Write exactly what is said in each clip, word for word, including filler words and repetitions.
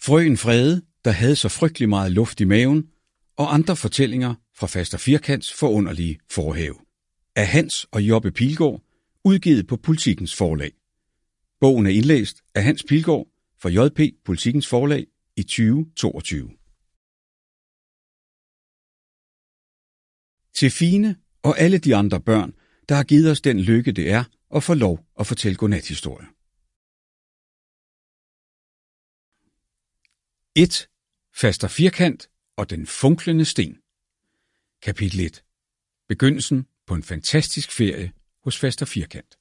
Frøken Frede, der havde så frygtelig meget luft i maven, og andre fortællinger fra Faster Firkants forunderlige forhave. Af Hans og Jobbe Pilgaard, udgivet på Politikens Forlag. Bogen er indlæst af Hans Pilgaard for J P Politikens Forlag i tyve toogtyve. Til Fine og alle de andre børn, der har givet os den lykke, det er at få lov at fortælle godnathistorier. et. Faster Firkant og den funklende sten. Kapitel et. Begyndelsen på en fantastisk ferie hos Faster Firkant.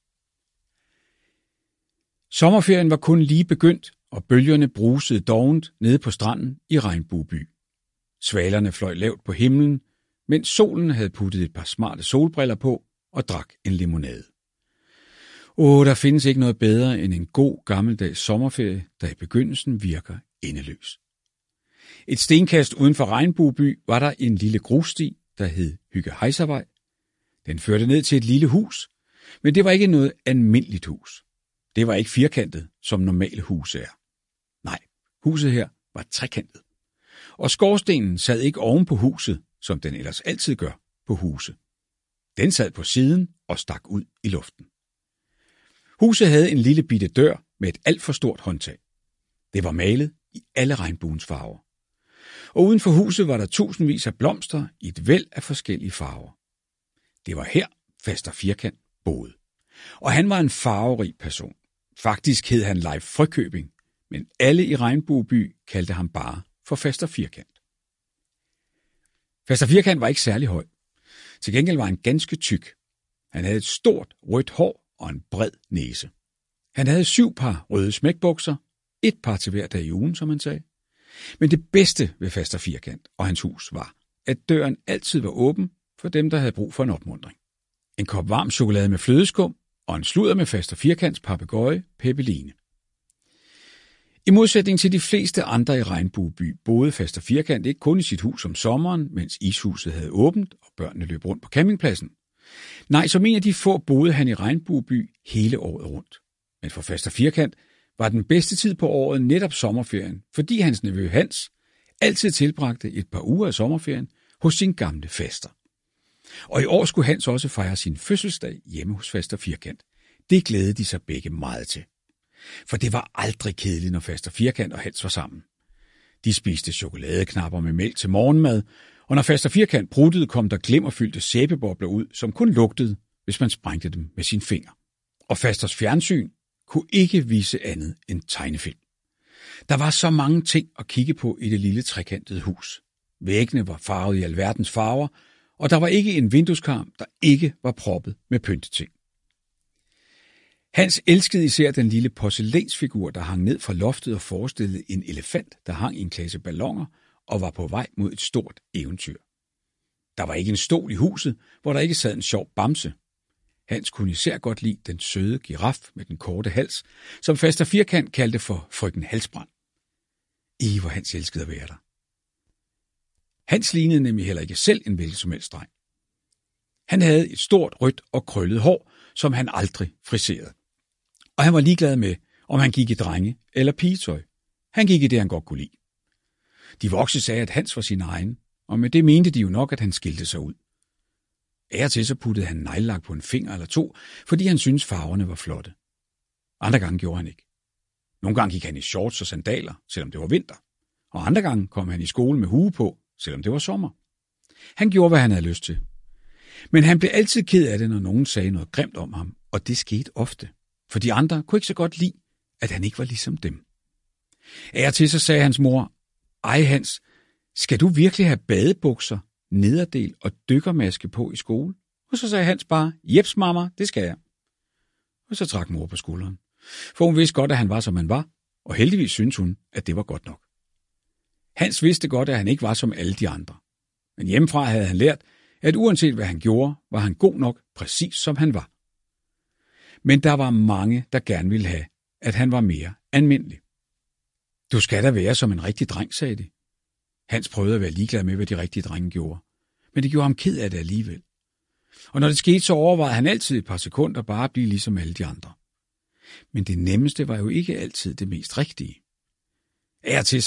Sommerferien var kun lige begyndt, og bølgerne brusede dovent nede på stranden i Regnbueby. Svalerne fløj lavt på himlen, mens solen havde puttet et par smarte solbriller på og drak en limonade. Åh, der findes ikke noget bedre end en god gammeldags sommerferie, der i begyndelsen virker endeløs. Et stenkast uden for Regnbueby var der en lille grussti, der hed Hygge Hejservej. Den førte ned til et lille hus, men det var ikke noget almindeligt hus. Det var ikke firkantet, som normale huse er. Nej, huset her var trekantet. Og skorstenen sad ikke oven på huset, som den ellers altid gør på huse. Den sad på siden og stak ud i luften. Huset havde en lille bitte dør med et alt for stort håndtag. Det var malet i alle regnbuens farver. Og uden for huset var der tusindvis af blomster i et væld af forskellige farver. Det var her Faster Firkant boede. Og han var en farverig person. Faktisk hed han Leif Frøkøbing, men alle i Regnbueby kaldte ham bare for Faster Firkant. Faster Firkant var ikke særlig høj. Til gengæld var han ganske tyk. Han havde et stort rødt hår og en bred næse. Han havde syv par røde smækbukser, et par til hver dag i ugen, som han sagde. Men det bedste ved Faster Firkant og hans hus var, at døren altid var åben for dem, der havde brug for en opmuntring. En kop varm chokolade med flødeskum og en sludder med Faster Firkants papegøje, Peppeline. I modsætning til de fleste andre i Regnbueby boede Faster Firkant ikke kun i sit hus om sommeren, mens ishuset havde åbent og børnene løb rundt på campingpladsen. Nej, som en af de få boede han i Regnbueby hele året rundt. Men for Faster Firkant var den bedste tid på året netop sommerferien, fordi hans nevø Hans altid tilbragte et par uger af sommerferien hos sin gamle faster. Og i år skulle Hans også fejre sin fødselsdag hjemme hos Faster Firkant. Det glædede de sig begge meget til. For det var aldrig kedeligt, når Faster Firkant og Hans var sammen. De spiste chokoladeknapper med mælk til morgenmad, og når Faster Firkant pruttede, kom der glimmerfyldte sæbebobler ud, som kun lugtede, hvis man sprængte dem med sin finger. Og Fasters fjernsyn kunne ikke vise andet end tegnefilm. Der var så mange ting at kigge på i det lille trekantede hus. Væggene var farvet i alverdens farver, og der var ikke en vindueskarm, der ikke var proppet med pynteting. Hans elskede især den lille porcelænsfigur, der hang ned fra loftet og forestillede en elefant, der hang i en klasse balloner og var på vej mod et stort eventyr. Der var ikke en stol i huset, hvor der ikke sad en sjov bamse. Hans kunne især godt lide den søde giraf med den korte hals, som Faster Firkant kaldte for frøken Halsbrand. I hvor Hans elskede at være der. Hans lignede nemlig heller ikke selv en hvilken som helst dreng. Han havde et stort rødt og krøllet hår, som han aldrig friserede. Og han var ligeglad med, om han gik i drenge- eller pigetøj. Han gik i det, han godt kunne lide. De voksne sagde, at Hans var sin egen, og med det mente de jo nok, at han skilte sig ud. Af og til så puttede han neglelak på en finger eller to, fordi han syntes farverne var flotte. Andre gange gjorde han ikke. Nogle gange gik han i shorts og sandaler, selvom det var vinter. Og andre gange kom han i skole med hue på, selvom det var sommer. Han gjorde, hvad han havde lyst til. Men han blev altid ked af det, når nogen sagde noget grimt om ham, og det skete ofte. For de andre kunne ikke så godt lide, at han ikke var ligesom dem. Af og til så sagde hans mor, ej Hans, skal du virkelig have badebukser, nederdel og dykkermaske på i skole? Og så sagde Hans bare, jeps mamma, det skal jeg. Og så trak mor på skulderen. For hun vidste godt, at han var, som han var, og heldigvis syntes hun, at det var godt nok. Hans vidste godt, at han ikke var som alle de andre. Men hjemmefra havde han lært, at uanset hvad han gjorde, var han god nok, præcis som han var. Men der var mange, der gerne ville have, at han var mere almindelig. Du skal da være som en rigtig dreng, sagde de. Hans prøvede at være ligeglad med, hvad de rigtige drenge gjorde. Men det gjorde ham ked af det alligevel. Og når det skete, så overvejede han altid et par sekunder bare at blive ligesom alle de andre. Men det nemmeste var jo ikke altid det mest rigtige. Af og til